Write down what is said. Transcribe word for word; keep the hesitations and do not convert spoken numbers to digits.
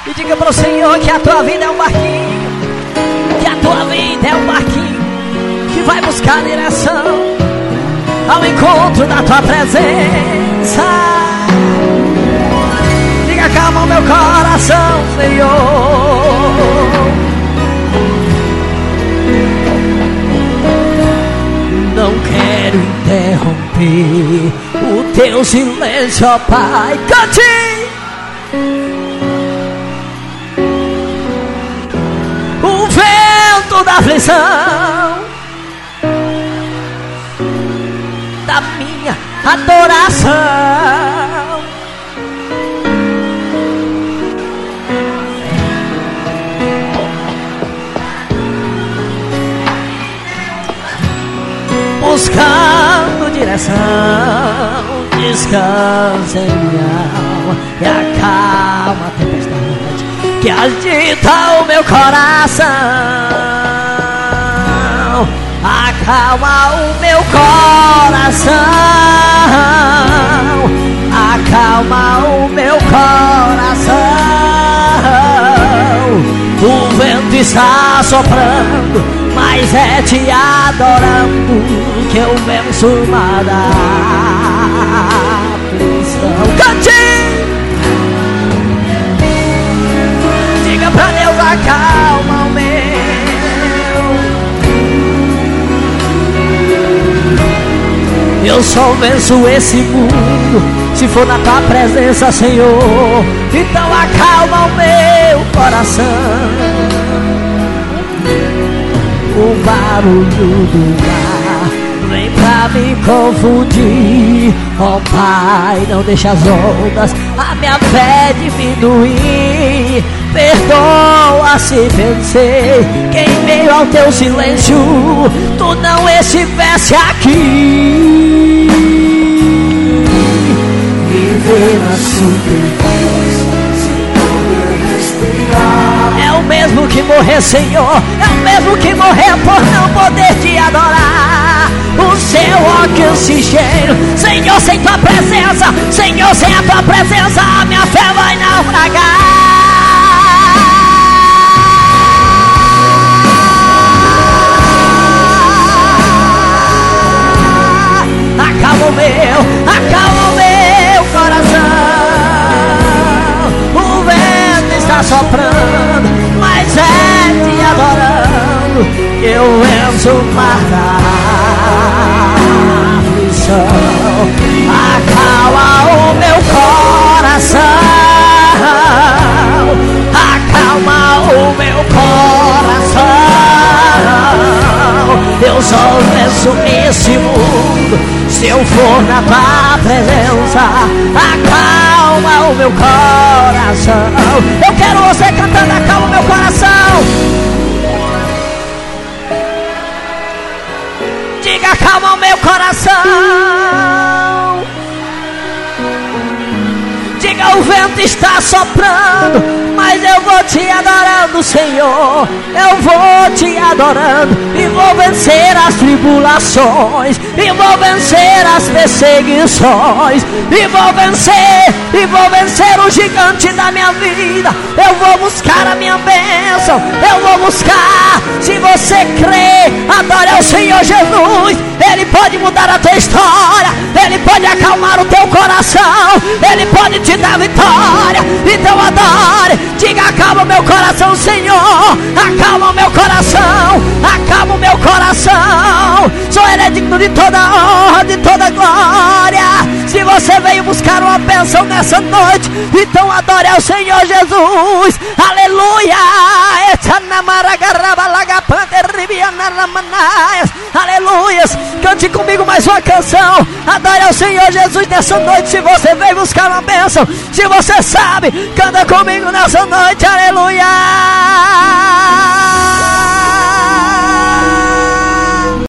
E diga para o Senhor que a tua vida é um barquinho, que a tua vida é um barquinho que vai buscar direção ao encontro da tua presença. Diga, calma o meu coração, Senhor. Não quero interromper o teu silêncio, ó Pai. Cante! O vento da aflição da minha adoração buscando direção, descansa em minha alma e acalma a tempestade que agita o meu coração. Acalma o meu coração, acalma o meu coração. O vento está soprando, mas é te adorando que eu venço uma da aflição. Cante! Diga pra Deus, acalma o meu. Eu só venço esse mundo se for na tua presença, Senhor. Então acalma o meu coração. O barulho do mar vem pra me confundir. Ó Pai, não deixa as ondas a minha fé diminuir. Perdoa se vencer, que em meio ao teu silêncio tu não estivesse aqui. Viver na superfície sem poder respirar é o mesmo que morrer, Senhor. É o mesmo que morrer por não poder te adorar. O seu oxigênio, Senhor, sem tua presença, Senhor, sem a tua presença, a minha fé vai naufragar. Acalma o meu, acalma o meu coração. O vento está soprando, mas é te adorando que eu venço o mar da aflição. Acalma o meu coração, acalma o meu coração. Eu só venço esse mundo se eu for na tua presença. Acalma o meu coração. Eu quero você cantando, acalma o meu coração. Diga, acalma o meu coração. Diga, o vento está soprando, mas eu vou te adorando, Senhor. Eu vou te adorando e vou vencer as tribulações, e vou vencer as perseguições, e vou vencer, e vou vencer o gigante da minha vida. Eu vou buscar a minha bênção, eu vou buscar. Se você crê, adore ao Senhor Jesus. Ele pode mudar a tua história, Ele pode acalmar o teu coração, Ele pode te dar vitória. Então adore, diga, acalma o meu coração, Senhor. Acalma o meu coração, acalma o meu coração. Só Ele é digno de toda honra, de toda glória. Se você veio buscar uma bênção nessa noite, então adore ao Senhor Jesus. Aleluia. Aleluia. Cante comigo mais uma canção. Adore ao Senhor Jesus nessa noite. Se você veio buscar uma bênção, se você sabe, canta comigo nessa noite. Aleluia.